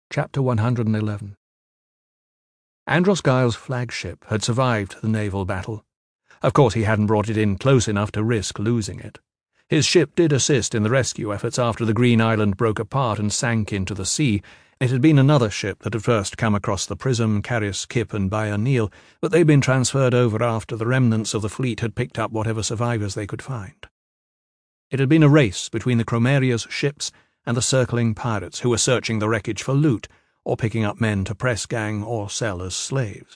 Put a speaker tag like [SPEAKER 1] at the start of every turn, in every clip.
[SPEAKER 1] Chapter 111. Andros Giles' flagship had survived the naval battle. Of course he hadn't brought it in close enough to risk losing it. His ship did assist in the rescue efforts after the Green Island broke apart and sank into the sea. It had been another ship that had first come across the Prism, Carys, Kip and Bayer Neal, but they'd been transferred over after the remnants of the fleet had picked up whatever survivors they could find. It had been a race between the Chromaria's ships and the circling pirates who were searching the wreckage for loot, or picking up men to press gang or sell as slaves.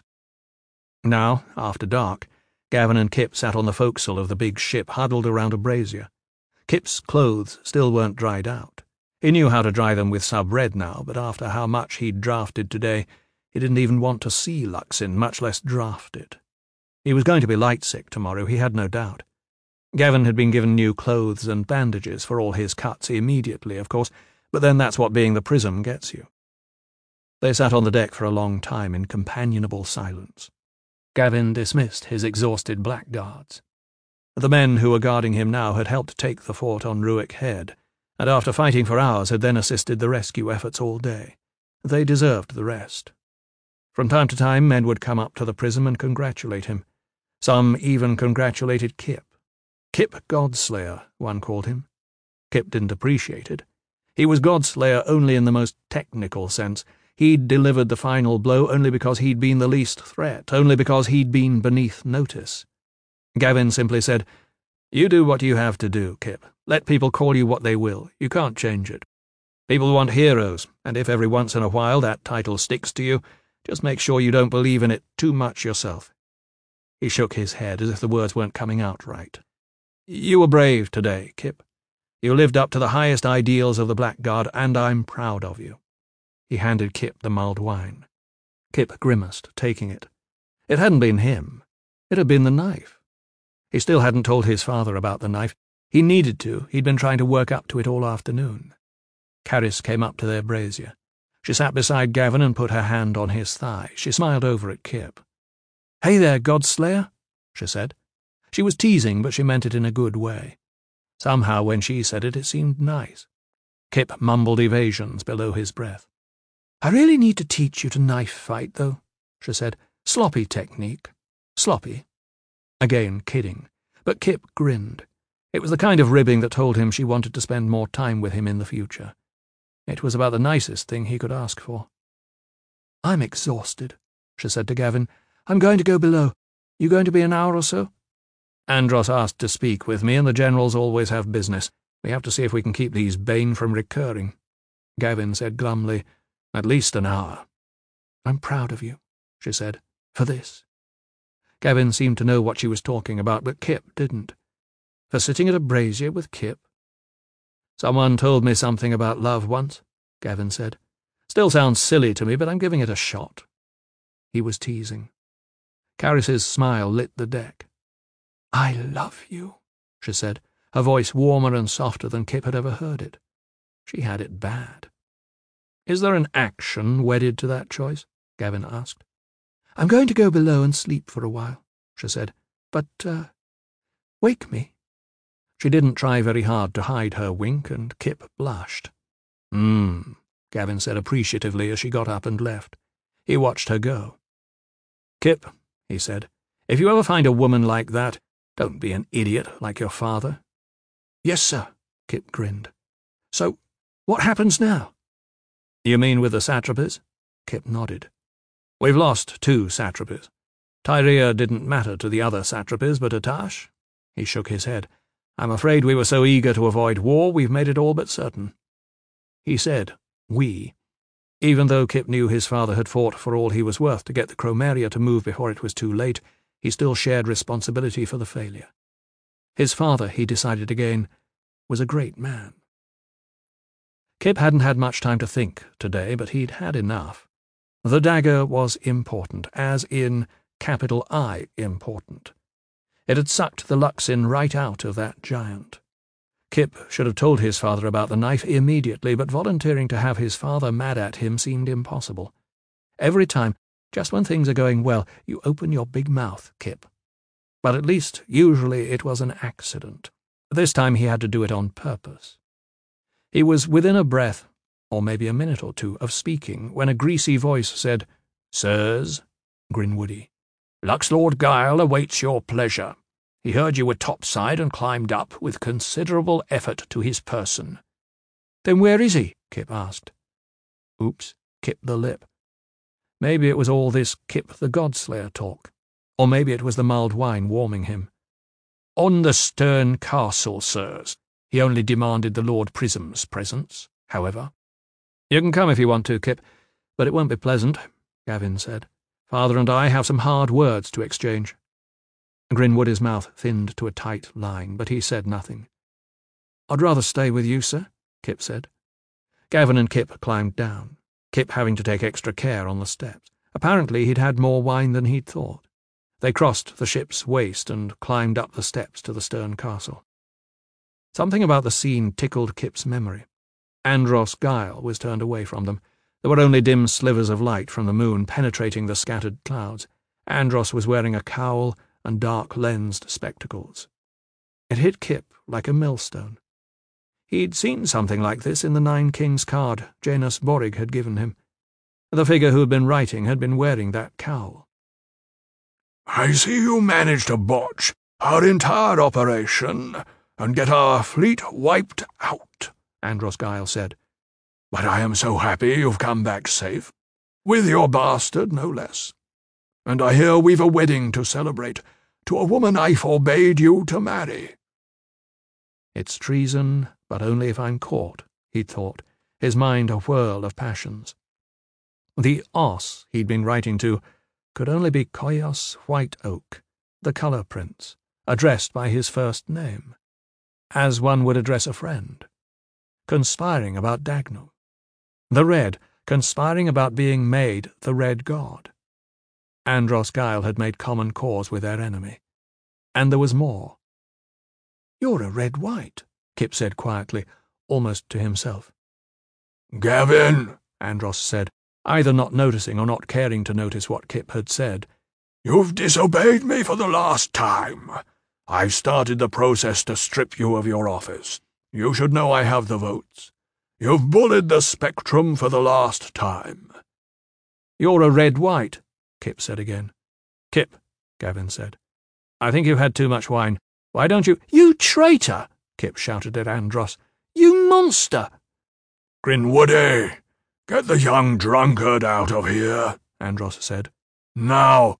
[SPEAKER 1] Now, after dark, Gavin and Kip sat on the forecastle of the big ship huddled around a brazier. Kip's clothes still weren't dried out. He knew how to dry them with sub-red now, but after how much he'd drafted today, he didn't even want to see Luxin, much less draft it. He was going to be light-sick tomorrow, he had no doubt. Gavin had been given new clothes and bandages for all his cuts immediately, of course, but then that's what being the Prism gets you. They sat on the deck for a long time in companionable silence. Gavin dismissed his exhausted blackguards. The men who were guarding him now had helped take the fort on Ruick Head, and after fighting for hours had then assisted the rescue efforts all day. They deserved the rest. From time to time men would come up to the Prism and congratulate him. Some even congratulated Kip. Kip Godslayer, one called him. Kip didn't appreciate it. He was Godslayer only in the most technical sense. He'd delivered the final blow only because he'd been the least threat, only because he'd been beneath notice. Gavin simply said, "You do what you have to do, Kip. Let people call you what they will. You can't change it. People want heroes, and if every once in a while that title sticks to you, just make sure you don't believe in it too much yourself." He shook his head as if the words weren't coming out right. "You were brave today, Kip. You lived up to the highest ideals of the Blackguard, and I'm proud of you." He handed Kip the mulled wine. Kip grimaced, taking it. It hadn't been him. It had been the knife. He still hadn't told his father about the knife. He needed to. He'd been trying to work up to it all afternoon. Carys came up to their brazier. She sat beside Gavin and put her hand on his thigh. She smiled over at Kip. "Hey there, Godslayer," she said. She was teasing, but she meant it in a good way. Somehow, when she said it, it seemed nice. Kip mumbled evasions below his breath. "I really need to teach you to knife fight, though," she said. "Sloppy technique. Sloppy." Again kidding, but Kip grinned. It was the kind of ribbing that told him she wanted to spend more time with him in the future. It was about the nicest thing he could ask for. "I'm exhausted," she said to Gavin. "I'm going to go below. You going to be an hour or so?" "Andros asked to speak with me, and the generals always have business. We have to see if we can keep these bane from recurring." Gavin said glumly, "At least an hour." "I'm proud of you," she said, "for this." Gavin seemed to know what she was talking about, but Kip didn't. For sitting at a brazier with Kip? "Someone told me something about love once," Gavin said. "Still sounds silly to me, but I'm giving it a shot." He was teasing. Carys's smile lit the deck. "I love you," she said, her voice warmer and softer than Kip had ever heard it. She had it bad. "Is there an action wedded to that choice?" Gavin asked. "I'm going to go below and sleep for a while," she said. "But, wake me." She didn't try very hard to hide her wink, and Kip blushed. Gavin said appreciatively as she got up and left. He watched her go. "Kip," he said, "if you ever find a woman like that, don't be an idiot like your father." "Yes, sir," Kip grinned. "So, what happens now?" "You mean with the satrapies?" Kip nodded. "We've lost 2 satrapies. Tyrea didn't matter to the other satrapies, but Atash?" He shook his head. "I'm afraid we were so eager to avoid war, we've made it all but certain." He said, "we." Even though Kip knew his father had fought for all he was worth to get the Chromaria to move before it was too late, he still shared responsibility for the failure. His father, he decided again, was a great man. Kip hadn't had much time to think today, but he'd had enough. The dagger was important, as in capital I important. It had sucked the Luxin right out of that giant. Kip should have told his father about the knife immediately, but volunteering to have his father mad at him seemed impossible. Every time, just when things are going well, you open your big mouth, Kip. But at least, usually, it was an accident. This time he had to do it on purpose. He was within a breath, or maybe a minute or two, of speaking when a greasy voice said, "Sirs," grinned Woody, "Luxlord Guile awaits your pleasure. He heard you were topside and climbed up with considerable effort to his person." "Then where is he?" Kip asked. Oops, Kip the lip. Maybe it was all this Kip the Godslayer talk, or maybe it was the mulled wine warming him. "On the stern castle, sirs. He only demanded the Lord Prism's presence, however." "You can come if you want to, Kip, but it won't be pleasant," Gavin said. "Father and I have some hard words to exchange." Grinwood's mouth thinned to a tight line, but he said nothing. "I'd rather stay with you, sir," Kip said. Gavin and Kip climbed down, Kip having to take extra care on the steps. Apparently he'd had more wine than he'd thought. They crossed the ship's waist and climbed up the steps to the stern castle. Something about the scene tickled Kip's memory. Andros Guile was turned away from them. There were only dim slivers of light from the moon penetrating the scattered clouds. Andros was wearing a cowl and dark-lensed spectacles. It hit Kip like a millstone. He'd seen something like this in the Nine Kings card Janus Borrig had given him. The figure who had been writing had been wearing that cowl.
[SPEAKER 2] "I see you managed to botch our entire operation and get our fleet wiped out," Andros Guile said. "But I am so happy you've come back safe, with your bastard no less. And I hear we've a wedding to celebrate, to a woman I forbade you to marry."
[SPEAKER 1] It's treason, but only if I'm caught, he'd thought, his mind a whirl of passions. The os he'd been writing to could only be Koios White Oak, the colour prince, addressed by his first name, as one would address a friend, conspiring about Dagnum. The red, conspiring about being made the Red God. Andros Guile had made common cause with their enemy. And there was more. "You're a red-white," Kip said quietly, almost to himself.
[SPEAKER 2] "Gavin,"
[SPEAKER 1] Andros said, either not noticing or not caring to notice what Kip had said,
[SPEAKER 2] "you've disobeyed me for the last time. I've started the process to strip you of your office. You should know I have the votes. You've bullied the Spectrum for the last time."
[SPEAKER 1] "You're a red-white," Kip said again. "Kip," Gavin said, "I think you've had too much wine. Why don't you—"
[SPEAKER 3] "You traitor!" Kip shouted at Andros. "You monster!"
[SPEAKER 2] "Grinwoody, get the young drunkard out of here," Andros said. "Now."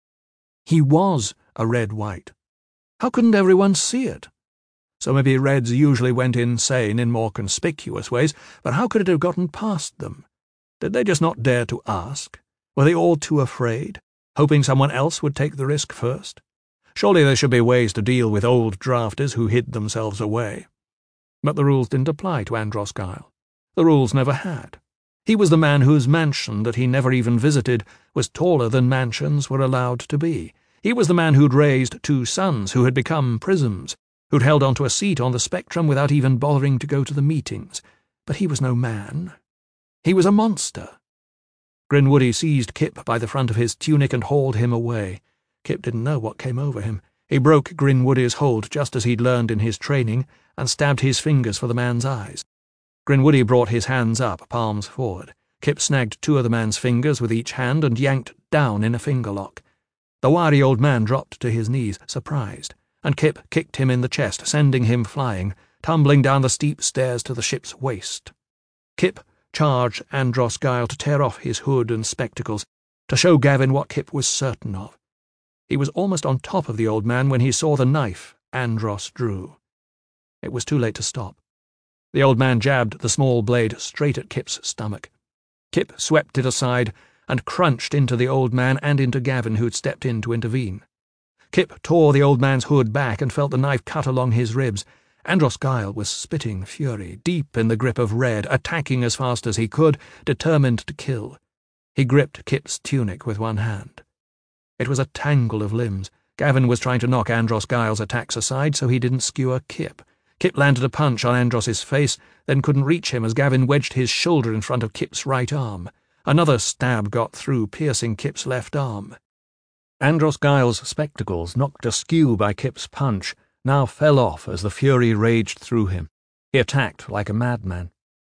[SPEAKER 1] He was a red-white. How couldn't everyone see it? So maybe reds usually went insane in more conspicuous ways, but how could it have gotten past them? Did they just not dare to ask? Were they all too afraid, hoping someone else would take the risk first? Surely there should be ways to deal with old drafters who hid themselves away. But the rules didn't apply to Andros Guile. The rules never had. He was the man whose mansion that he never even visited was taller than mansions were allowed to be. He was the man who'd raised 2 sons who had become prisms, who'd held onto a seat on the Spectrum without even bothering to go to the meetings. But he was no man. He was a monster. Grinwoody seized Kip by the front of his tunic and hauled him away. Kip didn't know what came over him. He broke Grinwoody's hold just as he'd learned in his training and stabbed his fingers for the man's eyes. Grinwoody brought his hands up, palms forward. Kip snagged 2 of the man's fingers with each hand and yanked down in a finger lock. The wiry old man dropped to his knees, surprised, and Kip kicked him in the chest, sending him flying, tumbling down the steep stairs to the ship's waist. Kip charged Andros Guile to tear off his hood and spectacles, to show Gavin what Kip was certain of. He was almost on top of the old man when he saw the knife Andros drew. It was too late to stop. The old man jabbed the small blade straight at Kip's stomach. Kip swept it aside and crunched into the old man and into Gavin, who'd stepped in to intervene. Kip tore the old man's hood back and felt the knife cut along his ribs. Andros Guile was spitting fury, deep in the grip of red, attacking as fast as he could, determined to kill. He gripped Kip's tunic with one hand. It was a tangle of limbs. Gavin was trying to knock Andros Guile's attacks aside so he didn't skewer Kip. Kip landed a punch on Andros's face, then couldn't reach him as Gavin wedged his shoulder in front of Kip's right arm. Another stab got through, piercing Kip's left arm. Andros Guile's spectacles, knocked askew by Kip's punch, now fell off as the fury raged through him. He attacked like a madman.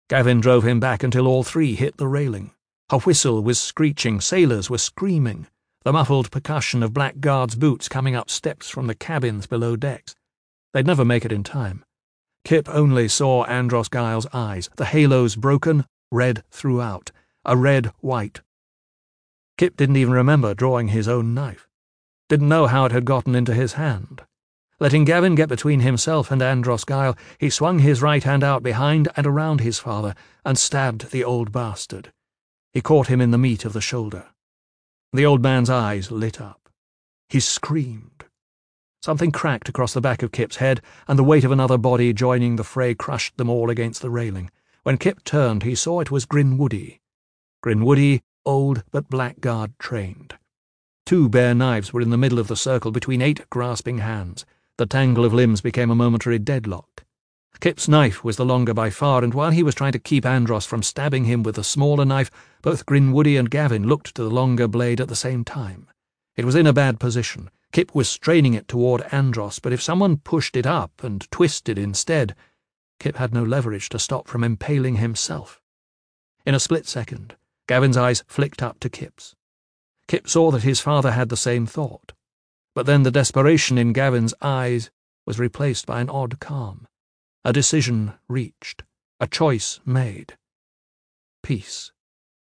[SPEAKER 1] Gavin drove him back until all three hit the railing. A whistle was screeching, sailors were screaming, the muffled percussion of blackguards' boots coming up steps from the cabins below decks. They'd never make it in time. Kip only saw Andros Giles' eyes, the halos broken, red throughout, a red-white. Kip didn't even remember drawing his own knife, didn't know how it had gotten into his hand. Letting Gavin get between himself and Andros Gile, he swung his right hand out behind and around his father and stabbed the old bastard. He caught him in the meat of the shoulder. The old man's eyes lit up. He screamed. Something cracked across the back of Kip's head, and the weight of another body joining the fray crushed them all against the railing. When Kip turned, he saw it was Grinwoodie. Grinwoodie, old but blackguard-trained. 2 bare knives were in the middle of the circle between 8 grasping hands. The tangle of limbs became a momentary deadlock. Kip's knife was the longer by far, and while he was trying to keep Andros from stabbing him with the smaller knife, both Grinwoodie and Gavin looked to the longer blade at the same time. It was in a bad position. Kip was straining it toward Andros, but if someone pushed it up and twisted instead, Kip had no leverage to stop from impaling himself. In a split second, Gavin's eyes flicked up to Kip's. Kip saw that his father had the same thought, but then the desperation in Gavin's eyes was replaced by an odd calm. A decision reached, a choice made. Peace.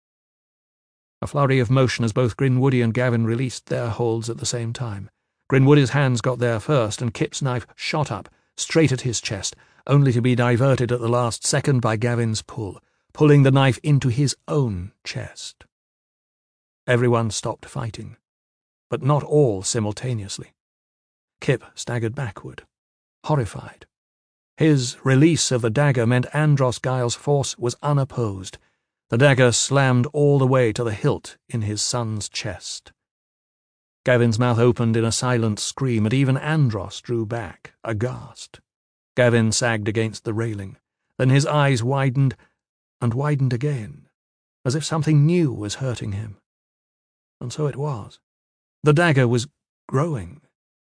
[SPEAKER 1] A flurry of motion as both Grinwoodie and Gavin released their holds at the same time. Grinwoodie's hands got there first, and Kip's knife shot up, straight at his chest, only to be diverted at the last second by Gavin's pull, pulling the knife into his own chest. Everyone stopped fighting, but not all simultaneously. Kip staggered backward, horrified. His release of the dagger meant Andros Giles' force was unopposed. The dagger slammed all the way to the hilt in his son's chest. Gavin's mouth opened in a silent scream, and even Andros drew back, aghast. Gavin sagged against the railing. Then his eyes widened and widened again, as if something new was hurting him. And so it was. The dagger was growing.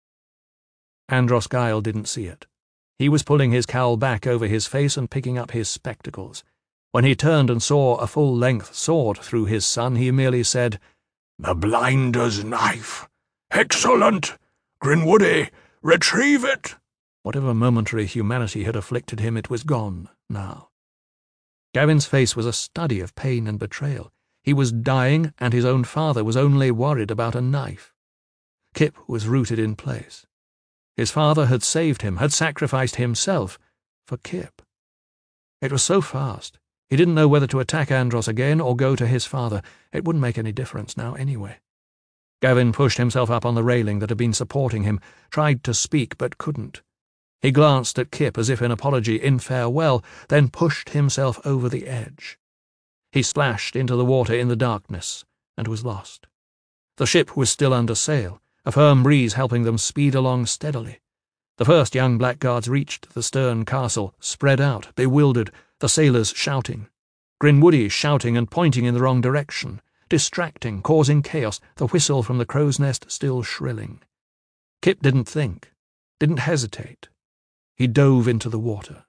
[SPEAKER 1] Andros Gile didn't see it. He was pulling his cowl back over his face and picking up his spectacles. When he turned and saw a full-length sword through his son, he merely said,
[SPEAKER 2] "The blinder's knife. Excellent! Grinwoodie, retrieve it!"
[SPEAKER 1] Whatever momentary humanity had afflicted him, it was gone now. Gavin's face was a study of pain and betrayal. He was dying, and his own father was only worried about a knife. Kip was rooted in place. His father had saved him, had sacrificed himself for Kip. It was so fast. He didn't know whether to attack Andros again or go to his father. It wouldn't make any difference now anyway. Gavin pushed himself up on the railing that had been supporting him, tried to speak but couldn't. He glanced at Kip as if in apology, in farewell, then pushed himself over the edge. He splashed into the water in the darkness and was lost. The ship was still under sail, a firm breeze helping them speed along steadily. The first young blackguards reached the stern castle, spread out, bewildered, the sailors shouting. Grinwoodie shouting and pointing in the wrong direction, distracting, causing chaos, the whistle from the crow's nest still shrilling. Kip didn't think, didn't hesitate. He dove into the water.